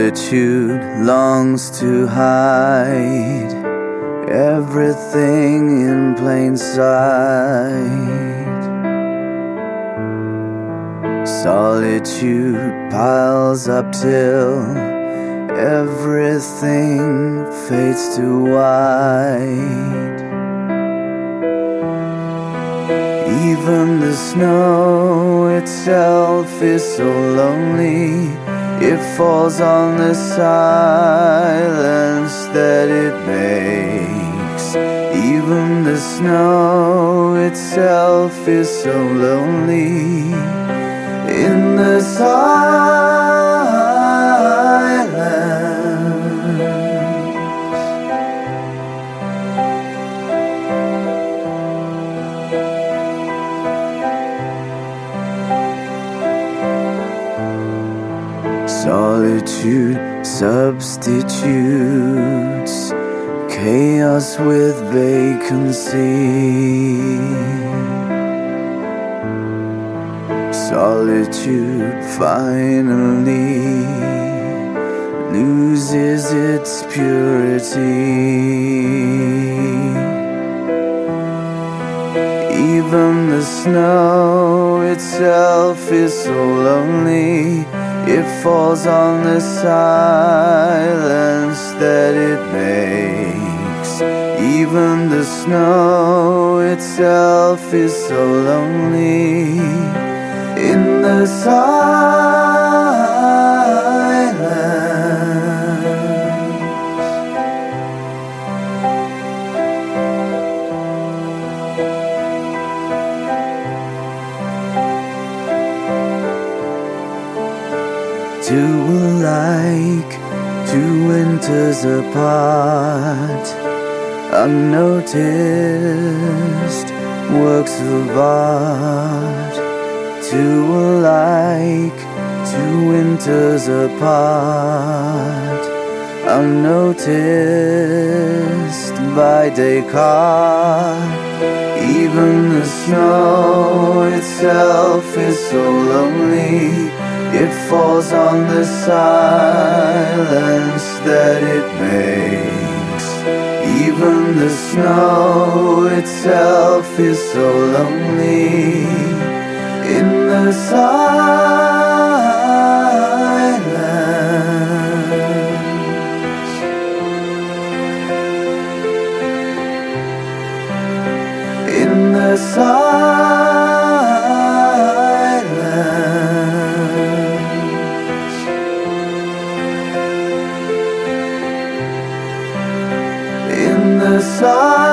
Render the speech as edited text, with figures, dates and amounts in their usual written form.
Solitude longs to hide everything in plain sight. Solitude piles up till everything fades to white. Even the snow itself is so lonely. It falls on the silence that it makes. Even the snow itself is so lonely. In the silence, solitude substitutes chaos with vacancy. Solitude finally loses its purity. Even the snow itself is so lonely. It falls on the silence that it makes. Even the snow itself is so lonely. In the two alike, two winters apart, unnoticed works of art. Two alike, two winters apart, unnoticed by Descartes. Even the snow itself is so lonely. It falls on the silence that it makes. Even the snow itself is so lonely. In the silence, in the silence, in the silence.